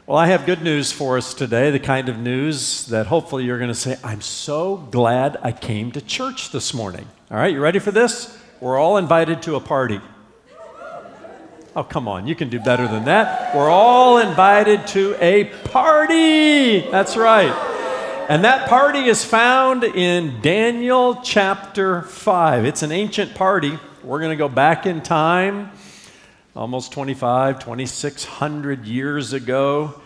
Well, I have good news for us today, the kind of news that hopefully you're going to say, I'm so glad I came to church this morning. All right, you ready for this? We're all invited to a party. Oh, come on, you can do better than that. We're all invited to a party. That's right. And that party is found in Daniel chapter 5. It's an ancient party. We're going to go back in time, almost 2,600 years ago,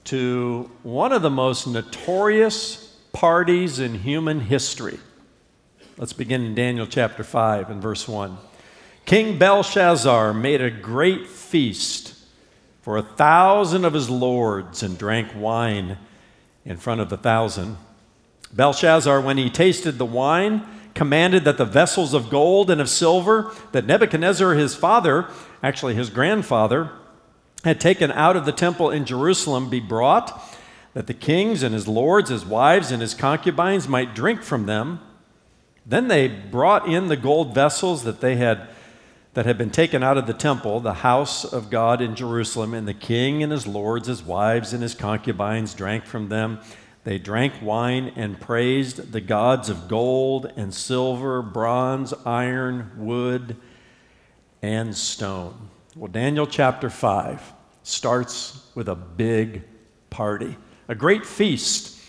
to one of the most notorious parties in human history. Let's begin in Daniel chapter 5 and verse 1. King Belshazzar made a great feast for 1,000 of his lords and drank wine in front of the 1,000. Belshazzar, when he tasted the wine, commanded that the vessels of gold and of silver that Nebuchadnezzar, his father, actually his grandfather, had taken out of the temple in Jerusalem be brought, that the kings and his lords, his wives, and his concubines might drink from them. Then they brought in the gold vessels that had been taken out of the temple, the house of God in Jerusalem, and the king and his lords, his wives, and his concubines drank from them. They drank wine and praised the gods of gold and silver, bronze, iron, wood, and stone. Well, Daniel chapter 5 starts with a big party, a great feast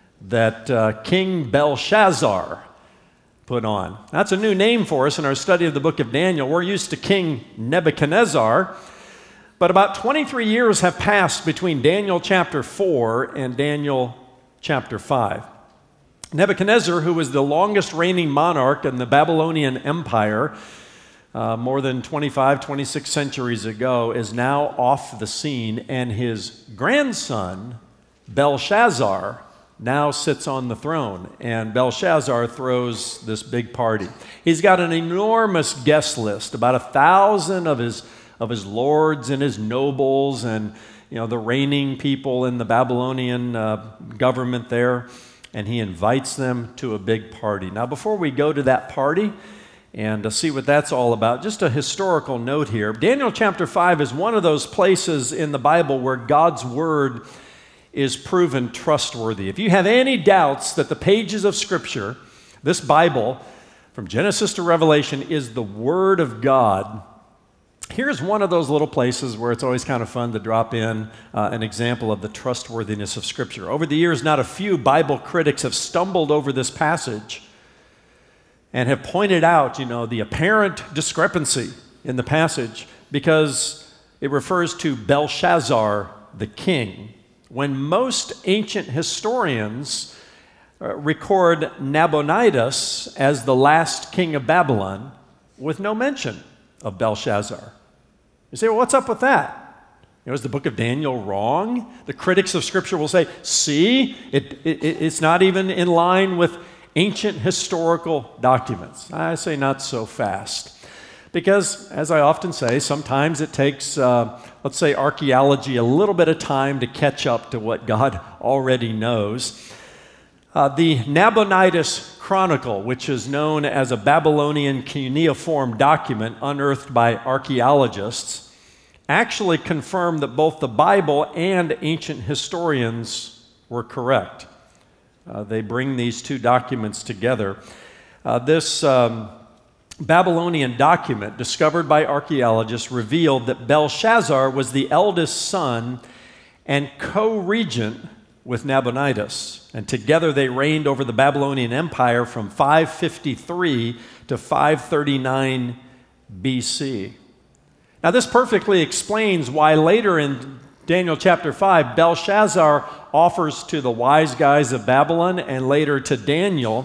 that King Belshazzar put on. That's a new name for us in our study of the book of Daniel. We're used to King Nebuchadnezzar, but about 23 years have passed between Daniel chapter 4 and Daniel chapter 5. Nebuchadnezzar, who was the longest reigning monarch in the Babylonian Empire, more than 26 centuries ago, is now off the scene, and his grandson, Belshazzar, now sits on the throne, and Belshazzar throws this big party. He's got an enormous guest list, about 1,000 of his lords and his nobles and the reigning people in the Babylonian government there, and he invites them to a big party. Now, before we go to that party and see what that's all about, just a historical note here. Daniel chapter 5 is one of those places in the Bible where God's word is proven trustworthy. If you have any doubts that the pages of Scripture, this Bible, from Genesis to Revelation, is the Word of God, here's one of those little places where it's always kind of fun to drop in an example of the trustworthiness of Scripture. Over the years, not a few Bible critics have stumbled over this passage and have pointed out, the apparent discrepancy in the passage because it refers to Belshazzar the king, when most ancient historians record Nabonidus as the last king of Babylon with no mention of Belshazzar. You say, well, what's up with that? Is the book of Daniel wrong? The critics of Scripture will say, see, it's not even in line with ancient historical documents. I say not so fast. Because, as I often say, sometimes it takes, let's say, archaeology a little bit of time to catch up to what God already knows. The Nabonidus Chronicle, which is known as a Babylonian cuneiform document unearthed by archaeologists, actually confirmed that both the Bible and ancient historians were correct. They bring these two documents together. This Babylonian document discovered by archaeologists revealed that Belshazzar was the eldest son and co-regent with Nabonidus, and together they reigned over the Babylonian Empire from 553 to 539 BC. Now this perfectly explains why later in Daniel chapter 5, Belshazzar offers to the wise guys of Babylon and later to Daniel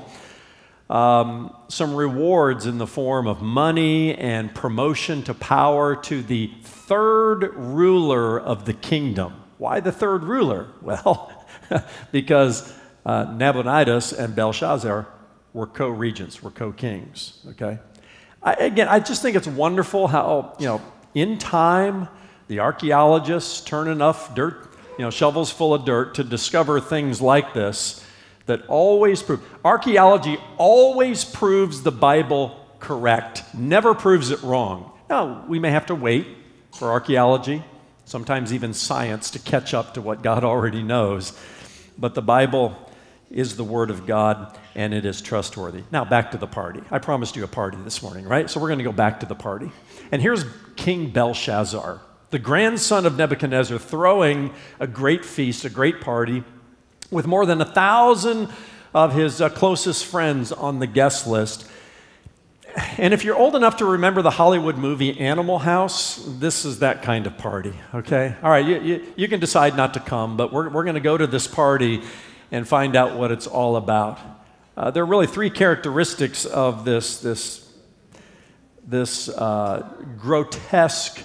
some rewards in the form of money and promotion to power to the third ruler of the kingdom. Why the third ruler? Well, because Nabonidus and Belshazzar were co-regents, were co-kings, okay? I just think it's wonderful how, in time, the archaeologists turn enough dirt, shovels full of dirt to discover things like this that always prove. Archaeology always proves the Bible correct, never proves it wrong. Now, we may have to wait for archaeology sometimes even science, to catch up to what God already knows. But the Bible is the Word of God, and it is trustworthy. Now, back to the party. I promised you a party this morning, right? So we're going to go back to the party. And here's King Belshazzar, the grandson of Nebuchadnezzar, throwing a great feast, a great party, with more than 1,000 of his closest friends on the guest list. And if you're old enough to remember the Hollywood movie Animal House, this is that kind of party, okay? All right, you can decide not to come, but we're going to go to this party and find out what it's all about. There are really three characteristics of this grotesque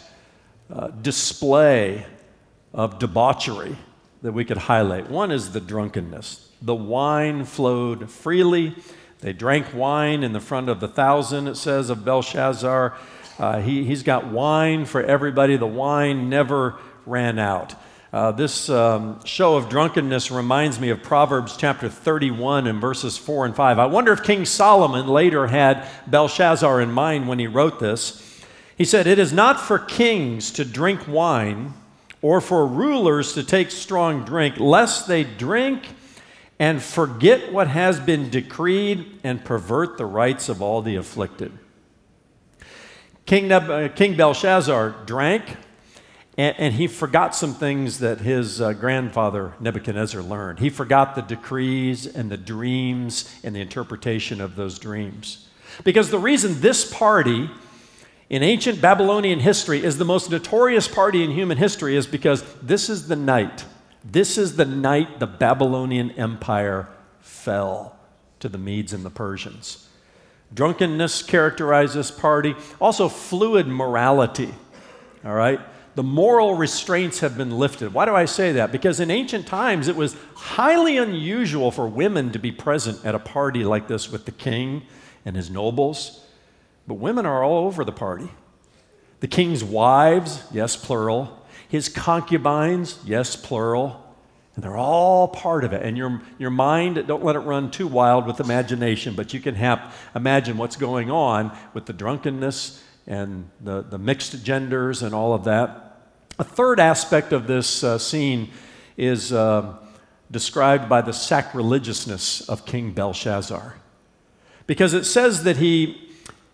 display of debauchery that we could highlight. One is the drunkenness. The wine flowed freely. They drank wine in the front of the 1,000, it says, of Belshazzar. He's got wine for everybody. The wine never ran out. This show of drunkenness reminds me of Proverbs chapter 31 and verses 4 and 5. I wonder if King Solomon later had Belshazzar in mind when he wrote this. He said, "It is not for kings to drink wine or for rulers to take strong drink, lest they drink and forget what has been decreed and pervert the rights of all the afflicted." King Belshazzar drank, and he forgot some things that his grandfather Nebuchadnezzar learned. He forgot the decrees and the dreams and the interpretation of those dreams. Because the reason this party in ancient Babylonian history is the most notorious party in human history is because this is the night. This is the night the Babylonian Empire fell to the Medes and the Persians. Drunkenness characterized this party. Also, fluid morality, all right? The moral restraints have been lifted. Why do I say that? Because in ancient times, it was highly unusual for women to be present at a party like this with the king and his nobles. But women are all over the party. The king's wives, yes, plural. His concubines, yes, plural. And they're all part of it. And your mind, don't let it run too wild with imagination, but you can imagine what's going on with the drunkenness and the mixed genders and all of that. A third aspect of this scene is described by the sacrilegiousness of King Belshazzar. Because it says that he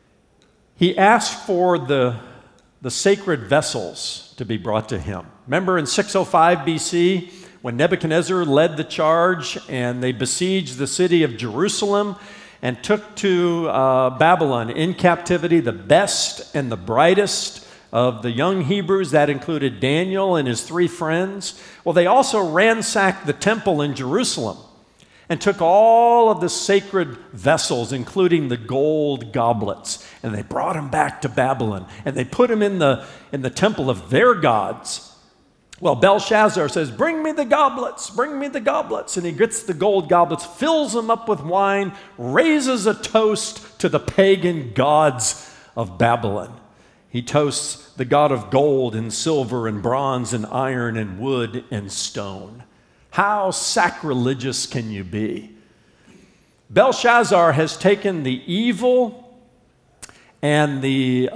asked for the sacred vessels to be brought to him. Remember in 605 BC, when Nebuchadnezzar led the charge and they besieged the city of Jerusalem and took to Babylon in captivity the best and the brightest of the young Hebrews. That included Daniel and his 3 friends. Well, they also ransacked the temple in Jerusalem and took all of the sacred vessels, including the gold goblets, and they brought them back to Babylon, and they put them in the temple of their gods. Well, Belshazzar says, "Bring me the goblets, bring me the goblets." And he gets the gold goblets, fills them up with wine, raises a toast to the pagan gods of Babylon. He toasts the god of gold and silver and bronze and iron and wood and stone. How sacrilegious can you be? Belshazzar has taken the evil and the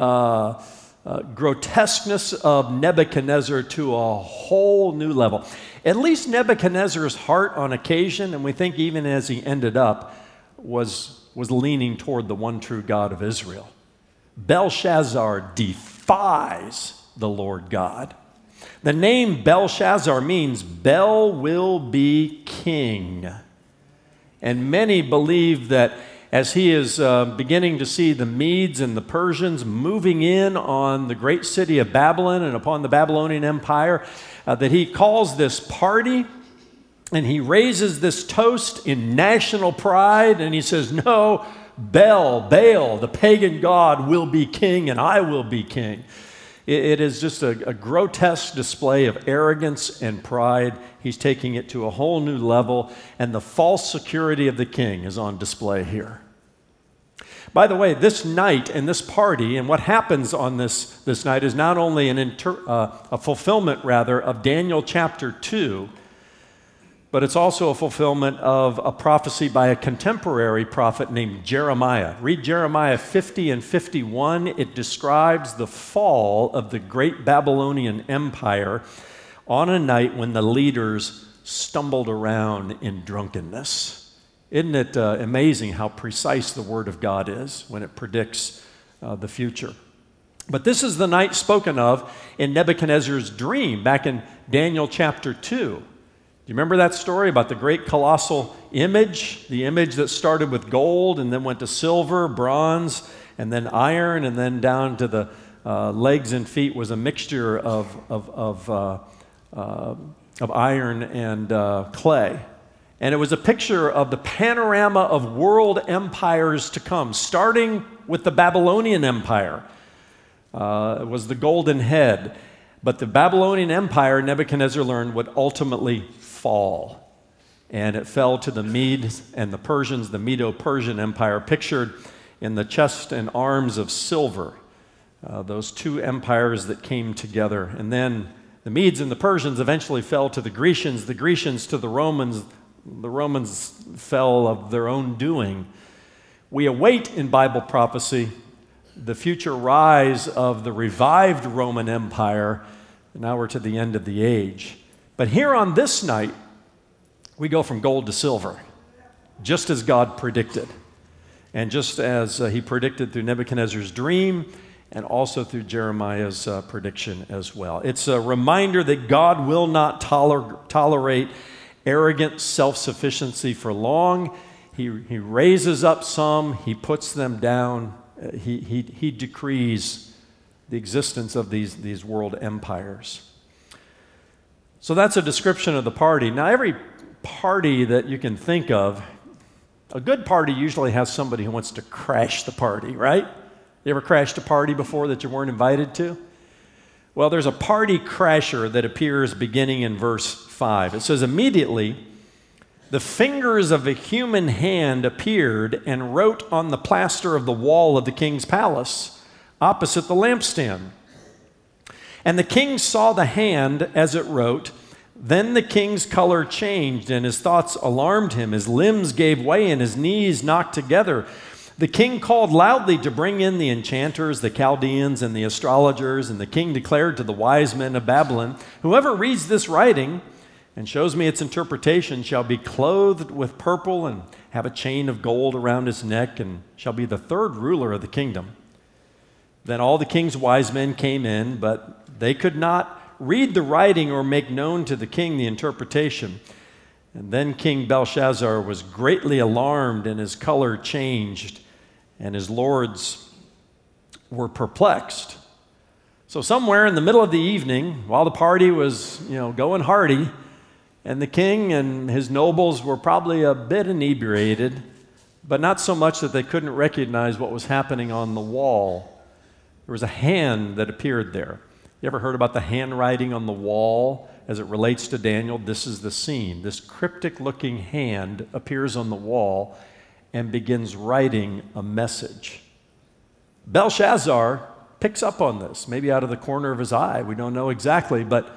grotesqueness of Nebuchadnezzar to a whole new level. At least Nebuchadnezzar's heart on occasion, and we think even as he ended up, was leaning toward the one true God of Israel. Belshazzar defies the Lord God. The name Belshazzar means Bel will be king. And many believe that as he is beginning to see the Medes and the Persians moving in on the great city of Babylon and upon the Babylonian Empire, that he calls this party and he raises this toast in national pride and he says, "No, Baal, the pagan god, will be king and I will be king." It is just a grotesque display of arrogance and pride. He's taking it to a whole new level, and the false security of the king is on display here. By the way, this night and this party and what happens on this night is not only a fulfillment, rather, of Daniel chapter 2, but it's also a fulfillment of a prophecy by a contemporary prophet named Jeremiah. Read Jeremiah 50 and 51. It describes the fall of the great Babylonian Empire on a night when the leaders stumbled around in drunkenness. Isn't it amazing how precise the Word of God is when it predicts the future? But this is the night spoken of in Nebuchadnezzar's dream back in Daniel chapter 2. Do you remember that story about the great colossal image? The image that started with gold and then went to silver, bronze, and then iron, and then down to the legs and feet was a mixture of iron and clay. And it was a picture of the panorama of world empires to come, starting with the Babylonian Empire. It was the golden head. But the Babylonian Empire, Nebuchadnezzar learned, would ultimately fall. And it fell to the Medes and the Persians, the Medo-Persian Empire, pictured in the chest and arms of silver. Those two empires that came together. And then the Medes and the Persians eventually fell to the Grecians to the Romans. The Romans fell of their own doing. We await in Bible prophecy the future rise of the revived Roman Empire. Now we're to the end of the age. But here on this night, we go from gold to silver, just as God predicted. And just as he predicted through Nebuchadnezzar's dream, and also through Jeremiah's prediction as well. It's a reminder that God will not tolerate arrogant self-sufficiency for long. He raises up some, he puts them down, he decrees the existence of these world empires. So that's a description of the party. Now, every party that you can think of, a good party usually has somebody who wants to crash the party, right? You ever crashed a party before that you weren't invited to? Well, there's a party crasher that appears beginning in verse 5. It says, immediately, the fingers of a human hand appeared and wrote on the plaster of the wall of the king's palace, opposite the lampstand. And the king saw the hand as it wrote. Then the king's color changed, and his thoughts alarmed him. His limbs gave way, and his knees knocked together. The king called loudly to bring in the enchanters, the Chaldeans, and the astrologers, and the king declared to the wise men of Babylon, whoever reads this writing and shows me its interpretation shall be clothed with purple and have a chain of gold around his neck and shall be the third ruler of the kingdom. Then all the king's wise men came in, but they could not read the writing or make known to the king the interpretation. And then King Belshazzar was greatly alarmed, and his color changed, and his lords were perplexed. So somewhere in the middle of the evening, while the party was, going hearty, and the king and his nobles were probably a bit inebriated, but not so much that they couldn't recognize what was happening on the wall. There was a hand that appeared there. You ever heard about the handwriting on the wall as it relates to Daniel? This is the scene. This cryptic-looking hand appears on the wall and begins writing a message. Belshazzar picks up on this, maybe out of the corner of his eye. We don't know exactly, but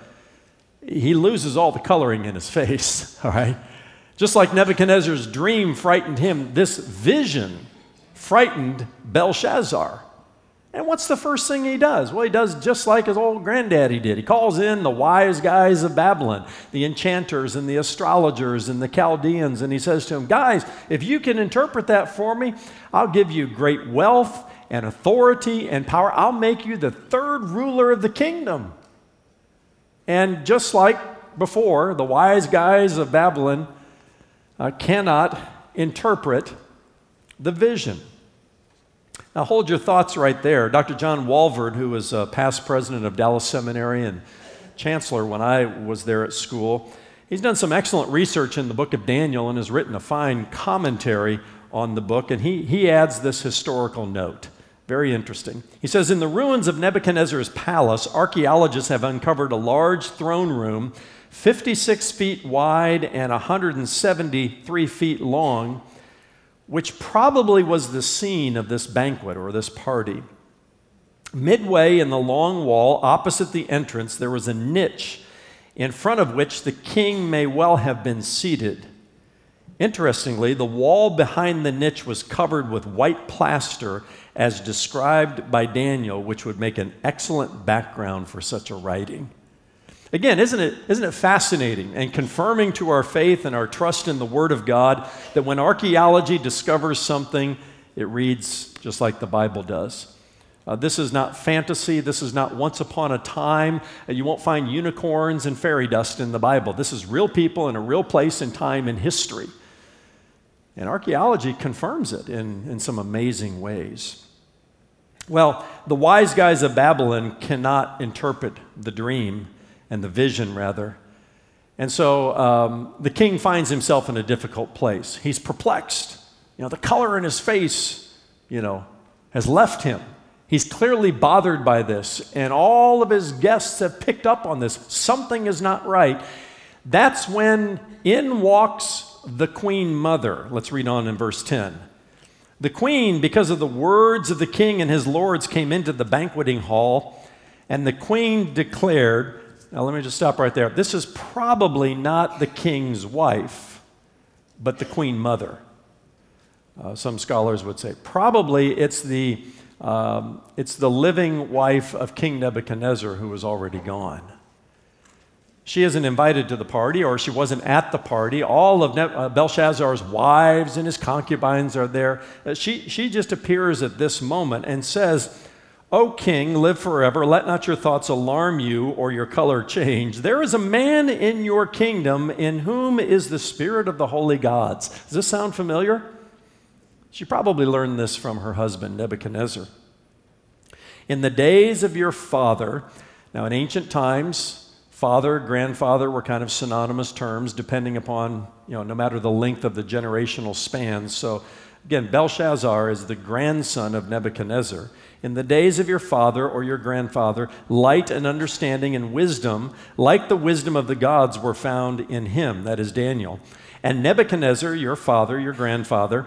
he loses all the coloring in his face, all right? Just like Nebuchadnezzar's dream frightened him, this vision frightened Belshazzar. And what's the first thing he does? Well, he does just like his old granddaddy did. He calls in the wise guys of Babylon, the enchanters and the astrologers and the Chaldeans, and he says to them, guys, if you can interpret that for me, I'll give you great wealth and authority and power. I'll make you the third ruler of the kingdom. And just like before, the wise guys of Babylon cannot interpret the vision. Now hold your thoughts right there. Dr. John Walvoord, who was past president of Dallas Seminary and chancellor when I was there at school, he's done some excellent research in the book of Daniel and has written a fine commentary on the book, and he adds this historical note. Very interesting. He says, in the ruins of Nebuchadnezzar's palace, archaeologists have uncovered a large throne room, 56 feet wide and 173 feet long, which probably was the scene of this banquet or this party. Midway in the long wall, opposite the entrance, there was a niche in front of which the king may well have been seated. Interestingly, the wall behind the niche was covered with white plaster as described by Daniel, which would make an excellent background for such a writing. Again, isn't it fascinating and confirming to our faith and our trust in the Word of God that when archaeology discovers something, it reads just like the Bible does? This is not fantasy. This is not once upon a time. You won't find unicorns and fairy dust in the Bible. This is real people in a real place and time in history. And archaeology confirms it in some amazing ways. Well, the wise guys of Babylon cannot interpret the dream and the vision, rather. And so the king finds himself in a difficult place. He's perplexed. The color in his face, has left him. He's clearly bothered by this, and all of his guests have picked up on this. Something is not right. That's when in walks the queen mother. Let's read on in verse 10. The queen, because of the words of the king and his lords, came into the banqueting hall, and the queen declared, now let me just stop right there. This is probably not the king's wife, but the queen mother. Some scholars would say probably it's the living wife of King Nebuchadnezzar who was already gone. She isn't invited to the party, or she wasn't at the party. All of Belshazzar's wives and his concubines are there. She just appears at this moment and says, "O king, live forever. Let not your thoughts alarm you or your color change. There is a man in your kingdom in whom is the spirit of the holy gods." Does this sound familiar? She probably learned this from her husband, Nebuchadnezzar. In the days of your father, now in ancient times, father, grandfather were kind of synonymous terms depending upon, no matter the length of the generational span. So again, Belshazzar is the grandson of Nebuchadnezzar. In the days of your father or your grandfather, light and understanding and wisdom, like the wisdom of the gods, were found in him, that is Daniel. And Nebuchadnezzar, your father, your grandfather,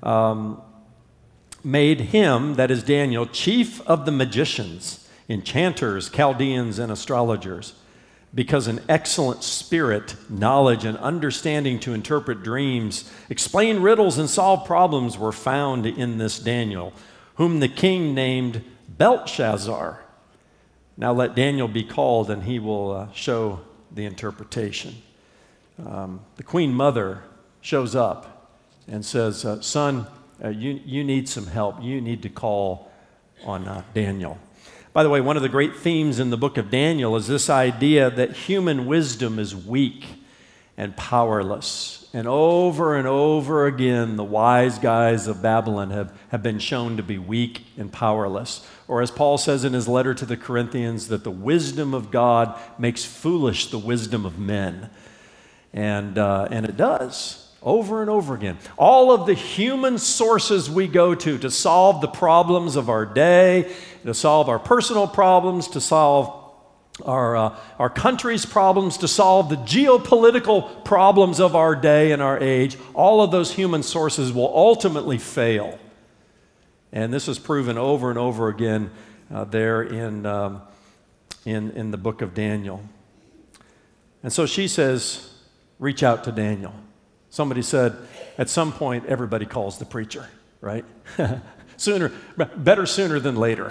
made him, that is Daniel, chief of the magicians, enchanters, Chaldeans, and astrologers, because an excellent spirit, knowledge, and understanding to interpret dreams, explain riddles, and solve problems were found in this Daniel, whom the king named Belteshazzar. Now let Daniel be called, and he will show the interpretation. The queen mother shows up and says, son, you need some help. You need to call on Daniel. By the way, one of the great themes in the book of Daniel is this idea that human wisdom is weak and powerless. And over again, the wise guys of Babylon have been shown to be weak and powerless. Or as Paul says in his letter to the Corinthians, that the wisdom of God makes foolish the wisdom of men. And it does. Over and over again. All of the human sources we go to solve the problems of our day, to solve our personal problems, to solve our country's problems, to solve the geopolitical problems of our day and our age, all of those human sources will ultimately fail. And this is proven over and over again there in the book of Daniel. And so she says, reach out to Daniel. Somebody said, at some point, everybody calls the preacher, right? Better sooner than later.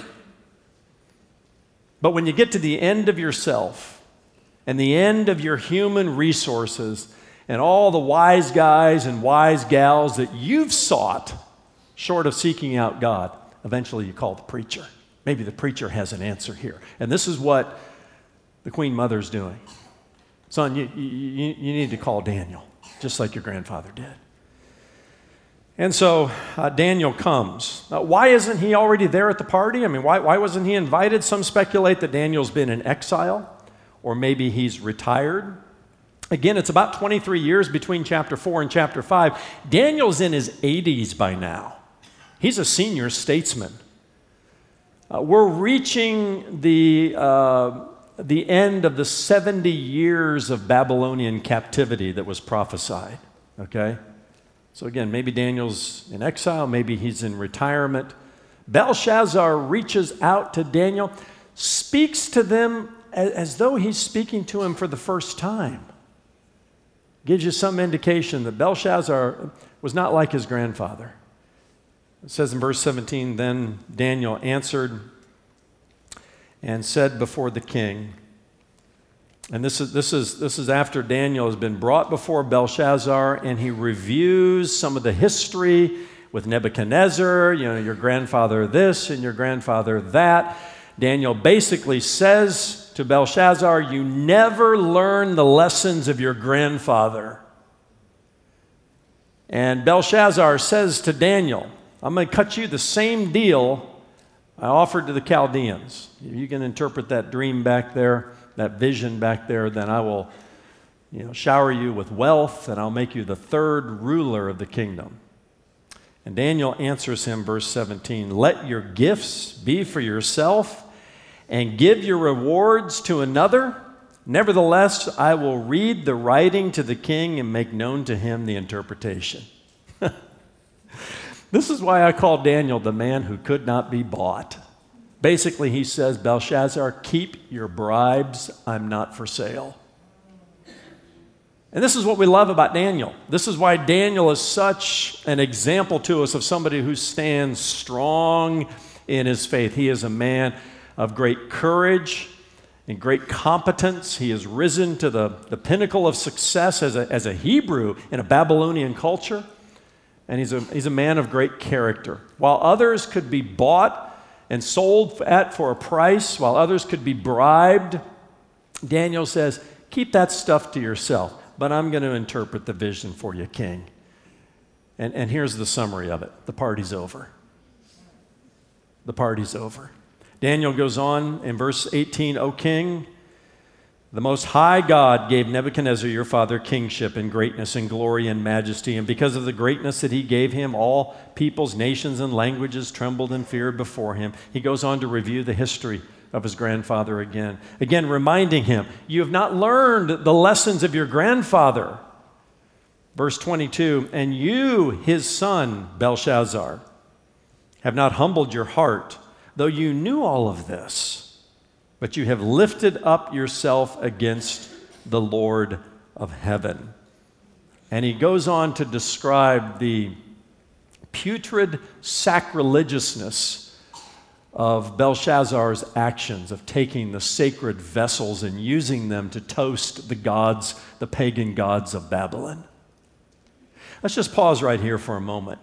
But when you get to the end of yourself and the end of your human resources and all the wise guys and wise gals that you've sought, short of seeking out God, eventually you call the preacher. Maybe the preacher has an answer here. And this is what the Queen Mother's doing. Son, you need to call Daniel, just like your grandfather did. And so Daniel comes. Why isn't he already there at the party? I mean, why wasn't he invited? Some speculate that Daniel's been in exile, or maybe he's retired. Again, it's about 23 years between chapter 4 and chapter 5. Daniel's in his 80s by now. He's a senior statesman. We're reaching the end of the 70 years of Babylonian captivity that was prophesied, okay? So again, maybe Daniel's in exile, maybe he's in retirement. Belshazzar reaches out to Daniel, speaks to them as though he's speaking to him for the first time. Gives you some indication that Belshazzar was not like his grandfather. It says in verse 17, then Daniel answered and said before the king, and this is after Daniel has been brought before Belshazzar, and he reviews some of the history with Nebuchadnezzar, your grandfather this and your grandfather that. Daniel basically says to Belshazzar, you never learn the lessons of your grandfather. And Belshazzar says to Daniel, I'm going to cut you the same deal I offered to the Chaldeans. If you can interpret that dream back there, that vision back there, then I will shower you with wealth, and I'll make you the third ruler of the kingdom. And Daniel answers him, verse 17, let your gifts be for yourself and give your rewards to another. Nevertheless, I will read the writing to the king and make known to him the interpretation. This is why I call Daniel the man who could not be bought. Basically, he says, Belshazzar, keep your bribes. I'm not for sale. And this is what we love about Daniel. This is why Daniel is such an example to us of somebody who stands strong in his faith. He is a man of great courage and great competence. He has risen to the pinnacle of success as a Hebrew in a Babylonian culture. And he's a man of great character. While others could be bought and sold for a price, while others could be bribed, Daniel says, keep that stuff to yourself, but I'm going to interpret the vision for you, king. And here's the summary of it. The party's over. The party's over. Daniel goes on in verse 18, O king, the Most High God gave Nebuchadnezzar your father kingship and greatness and glory and majesty, and because of the greatness that he gave him, all peoples, nations, and languages trembled and feared before him. He goes on to review the history of his grandfather again, reminding him, you have not learned the lessons of your grandfather. Verse 22, and you, his son, Belshazzar, have not humbled your heart, though you knew all of this. But you have lifted up yourself against the Lord of heaven. And he goes on to describe the putrid sacrilegiousness of Belshazzar's actions of taking the sacred vessels and using them to toast the gods, the pagan gods of Babylon. Let's just pause right here for a moment.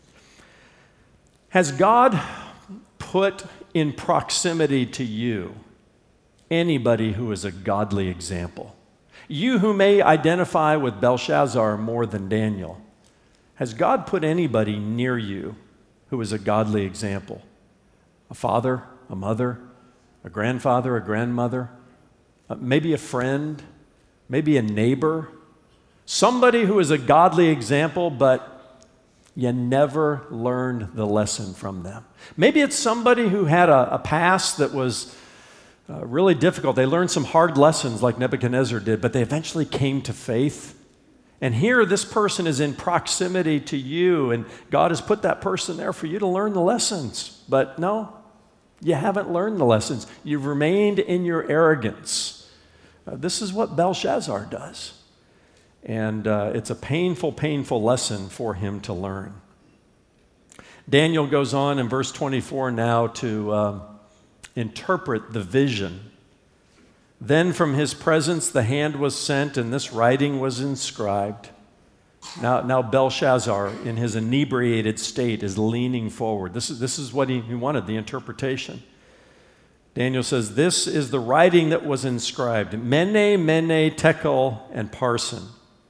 Has God put in proximity to you anybody who is a godly example? You who may identify with Belshazzar more than Daniel, has God put anybody near you who is a godly example? A father, a mother, a grandfather, a grandmother, maybe a friend, maybe a neighbor, somebody who is a godly example, but you never learned the lesson from them. Maybe it's somebody who had a past that was really difficult. They learned some hard lessons like Nebuchadnezzar did, but they eventually came to faith. And here this person is in proximity to you, and God has put that person there for you to learn the lessons. But no, you haven't learned the lessons. You've remained in your arrogance. This is what Belshazzar does. And it's a painful, painful lesson for him to learn. Daniel goes on in verse 24 now to interpret the vision. Then from his presence the hand was sent, and this writing was inscribed. Now Belshazzar, in his inebriated state, is leaning forward. This is what he wanted, the interpretation. Daniel says, this is the writing that was inscribed. Mene, Mene, Tekel, and Parsin.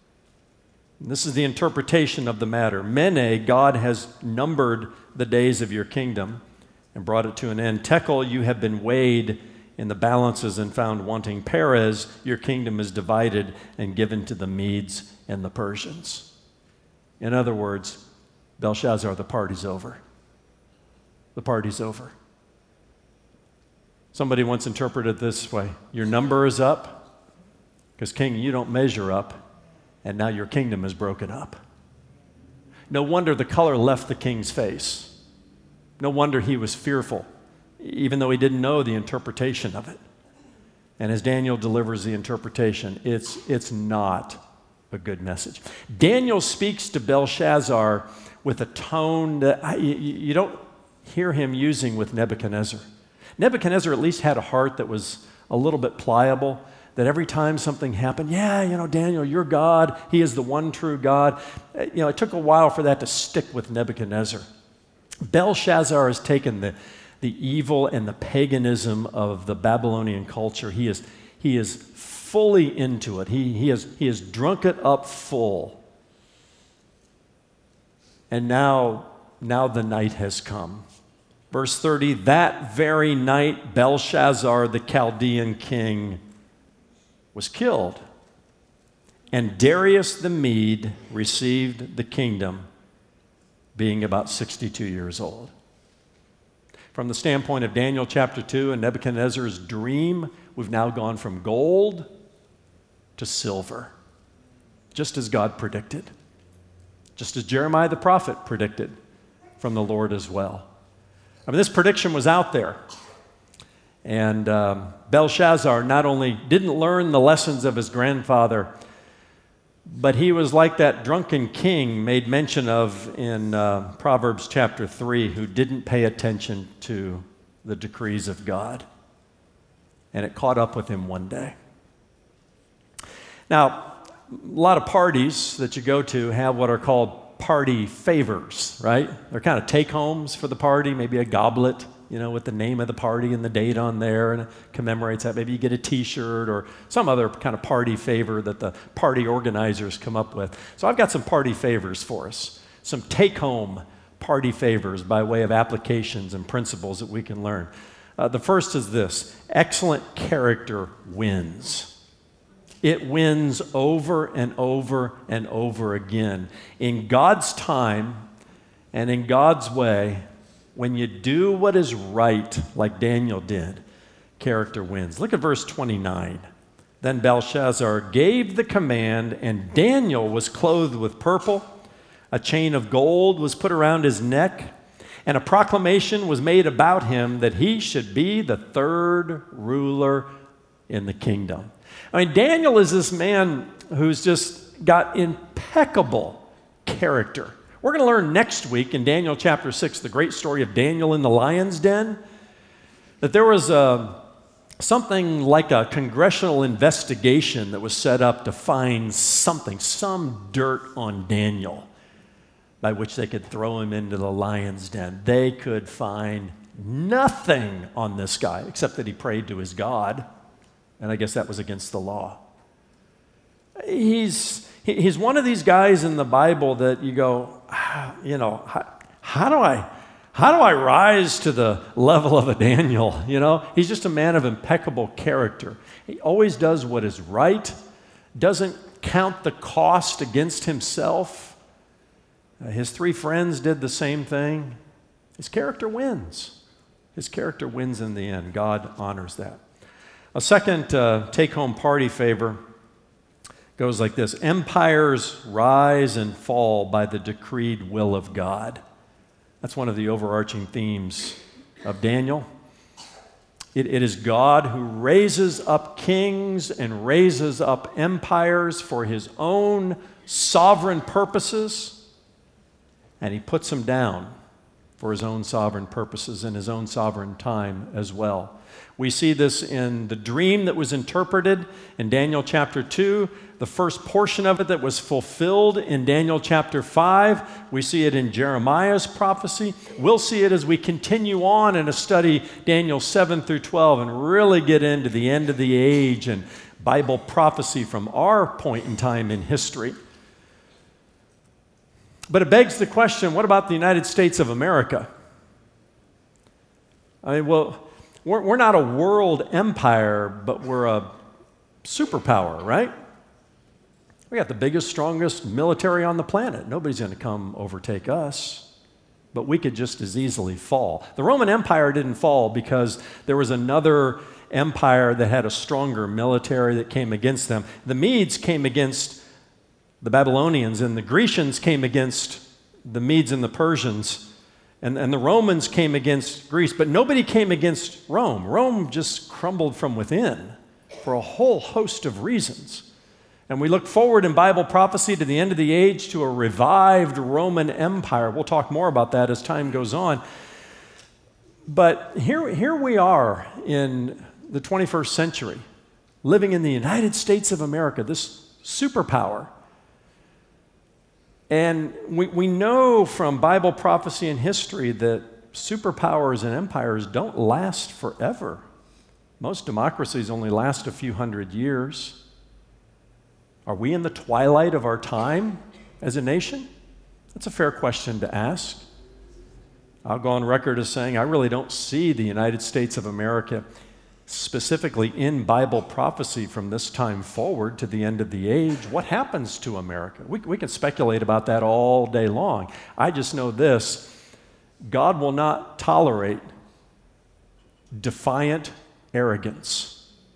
This is the interpretation of the matter. Mene, God has numbered the days of your kingdom and brought it to an end. Tekel, you have been weighed in the balances and found wanting. Perez, your kingdom is divided and given to the Medes and the Persians. In other words, Belshazzar, the party's over. The party's over. Somebody once interpreted it this way: your number is up, because king, you don't measure up, and now your kingdom is broken up. No wonder the color left the king's face. No wonder he was fearful, even though he didn't know the interpretation of it. And as Daniel delivers the interpretation, it's not a good message. Daniel speaks to Belshazzar with a tone that you don't hear him using with Nebuchadnezzar. Nebuchadnezzar at least had a heart that was a little bit pliable, that every time something happened, Daniel, you're God. He is the one true God. It took a while for that to stick with Nebuchadnezzar. Belshazzar has taken the evil and the paganism of the Babylonian culture. He is fully into it. He has drunk it up full. And now the night has come. Verse 30, that very night Belshazzar, the Chaldean king, was killed. And Darius the Mede received the kingdom, being about 62 years old. From the standpoint of Daniel chapter 2 and Nebuchadnezzar's dream, we've now gone from gold to silver, just as God predicted, just as Jeremiah the prophet predicted from the Lord as well. I mean, this prediction was out there. And Belshazzar not only didn't learn the lessons of his grandfather, but he was like that drunken king made mention of in Proverbs chapter 3, who didn't pay attention to the decrees of God. And it caught up with him one day. Now, a lot of parties that you go to have what are called party favors, right? They're kind of take-homes for the party, maybe a goblet, with the name of the party and the date on there, and it commemorates that. Maybe you get a t-shirt or some other kind of party favor that the party organizers come up with. So I've got some party favors for us, some take-home party favors by way of applications and principles that we can learn. The first is this: excellent character wins. It wins over and over and over again. In God's time and in God's way, when you do what is right, like Daniel did, character wins. Look at verse 29. Then Belshazzar gave the command, and Daniel was clothed with purple. A chain of gold was put around his neck, and a proclamation was made about him that he should be the third ruler in the kingdom. I mean, Daniel is this man who's just got impeccable character. We're going to learn next week in Daniel chapter 6, the great story of Daniel in the lion's den, that there was something like a congressional investigation that was set up to find some dirt on Daniel, by which they could throw him into the lion's den. They could find nothing on this guy except that he prayed to his God. And I guess that was against the law. He's one of these guys in the Bible that you go, how do I rise to the level of a Daniel? He's just a man of impeccable character. He always does what is right, doesn't count the cost against himself. His three friends did the same thing. His character wins. His character wins in the end. God honors that. A second take-home party favor goes like this: empires rise and fall by the decreed will of God. That's one of the overarching themes of Daniel. It is God who raises up kings and raises up empires for his own sovereign purposes, and he puts them down for his own sovereign purposes in his own sovereign time as well. We see this in the dream that was interpreted in Daniel chapter 2, the first portion of it that was fulfilled in Daniel chapter 5. We see it in Jeremiah's prophecy. We'll see it as we continue on in a study, Daniel 7 through 12, and really get into the end of the age and Bible prophecy from our point in time in history. But it begs the question, what about the United States of America? We're not a world empire, but we're a superpower, right? We got the biggest, strongest military on the planet. Nobody's going to come overtake us, but we could just as easily fall. The Roman Empire didn't fall because there was another empire that had a stronger military that came against them. The Medes came against the Babylonians, and the Grecians came against the Medes and the Persians. And the Romans came against Greece, but nobody came against Rome. Rome just crumbled from within. for a whole host of reasons. And we look forward in Bible prophecy to the end of the age to a revived Roman Empire. We'll talk more about that as time goes on. But here we are in the 21st century, living in the United States of America, this superpower. And we know from Bible prophecy and history that superpowers and empires don't last forever. Most democracies only last a few hundred years. Are we in the twilight of our time as a nation? That's a fair question to ask. I'll go on record as saying I really don't see the United States of America specifically in Bible prophecy from this time forward to the end of the age. What happens to America? We can speculate about that all day long. I just know this: God will not tolerate defiant arrogance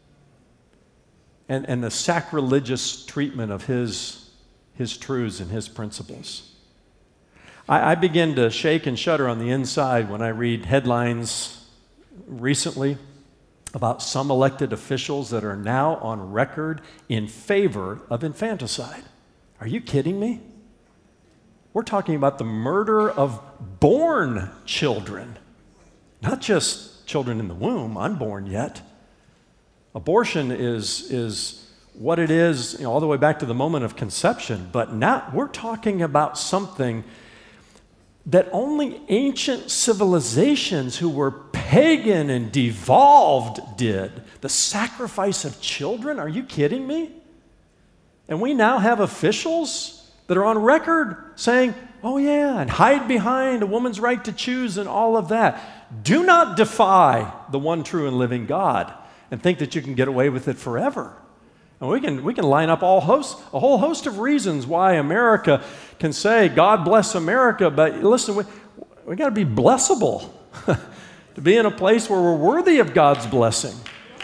and the sacrilegious treatment of his truths and his principles. I begin to shake and shudder on the inside when I read headlines recently about some elected officials that are now on record in favor of infanticide. Are you kidding me? We're talking about the murder of born children, not just children in the womb, unborn yet. Abortion is what it is, all the way back to the moment of conception, but now we're talking about something that only ancient civilizations who were pagan and devolved did. The sacrifice of children? Are you kidding me? And we now have officials that are on record saying, oh yeah, and hide behind a woman's right to choose and all of that. Do not defy the one true and living God and think that you can get away with it forever. And we can line up a whole host of reasons why America can say, God bless America, but listen, we got to be blessable to be in a place where we're worthy of God's blessing.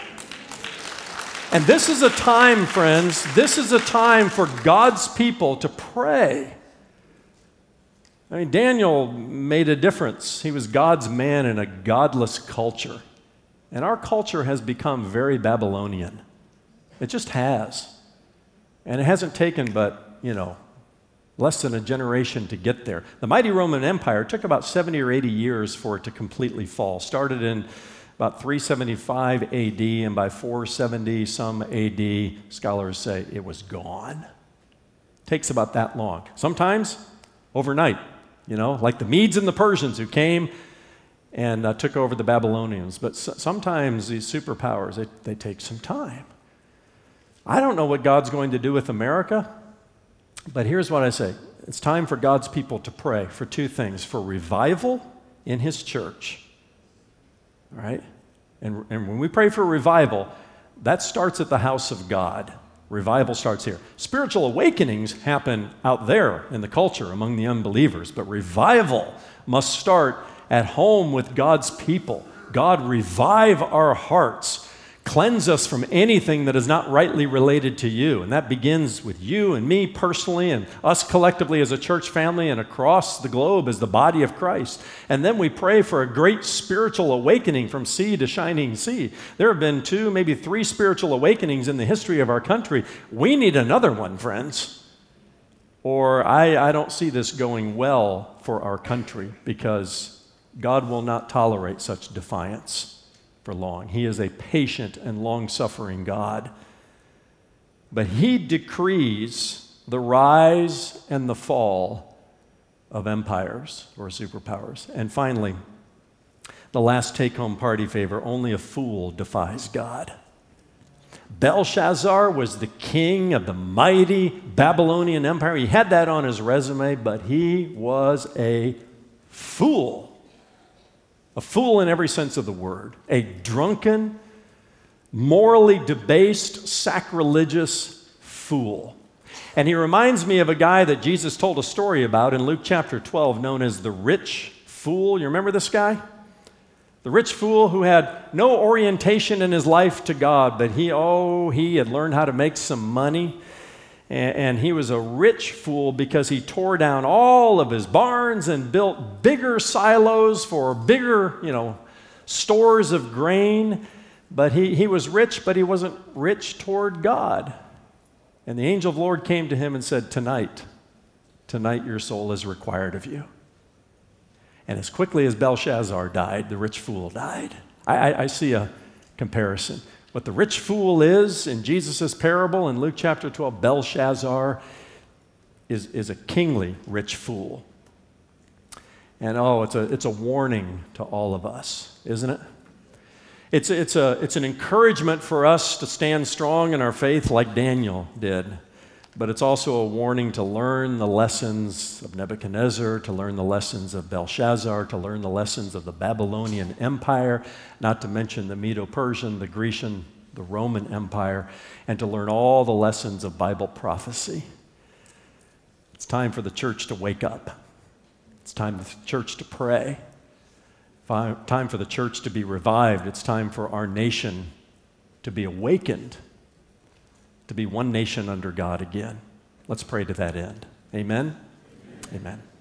And this is a time, friends, this is a time for God's people to pray. I mean, Daniel made a difference. He was God's man in a godless culture. And our culture has become very Babylonian. It just has. And it hasn't taken but, less than a generation to get there. The mighty Roman Empire took about 70 or 80 years for it to completely fall. Started in about 375 AD, and by 470 some AD, scholars say it was gone. Takes about that long. Sometimes overnight, like the Medes and the Persians who came and took over the Babylonians. But sometimes these superpowers, they take some time. I don't know what God's going to do with America, but here's what I say. It's time for God's people to pray for two things: for revival in His church, all right? And when we pray for revival, that starts at the house of God. Revival starts here. Spiritual awakenings happen out there in the culture among the unbelievers, but revival must start at home with God's people. God, revive our hearts. Cleanse us from anything that is not rightly related to you. And that begins with you and me personally and us collectively as a church family and across the globe as the body of Christ. And then we pray for a great spiritual awakening from sea to shining sea. There have been 2, maybe 3 spiritual awakenings in the history of our country. We need another one, friends. Or I don't see this going well for our country, because God will not tolerate such defiance for long. He is a patient and long-suffering God. But He decrees the rise and the fall of empires or superpowers. And finally, the last take-home party favor: only a fool defies God. Belshazzar was the king of the mighty Babylonian Empire. He had that on his resume, but he was a fool. A fool in every sense of the word. A drunken, morally debased, sacrilegious fool. And he reminds me of a guy that Jesus told a story about in Luke chapter 12, known as the rich fool. You remember this guy? The rich fool who had no orientation in his life to God, but he had learned how to make some money. And he was a rich fool because he tore down all of his barns and built bigger silos for bigger, stores of grain But he was rich, but he wasn't rich toward God. And the angel of the Lord came to him and said, tonight your soul is required of you. And as quickly as Belshazzar died, the rich fool died. I see a comparison. What the rich fool is in Jesus' parable in Luke chapter 12, Belshazzar is a kingly rich fool. And it's a warning to all of us, isn't it? It's an encouragement for us to stand strong in our faith like Daniel did. But it's also a warning to learn the lessons of Nebuchadnezzar, to learn the lessons of Belshazzar, to learn the lessons of the Babylonian Empire, not to mention the Medo-Persian, the Grecian, the Roman Empire, and to learn all the lessons of Bible prophecy. It's time for the church to wake up. It's time for the church to pray. Time for the church to be revived. It's time for our nation to be awakened, to be one nation under God again. Let's pray to that end. Amen? Amen.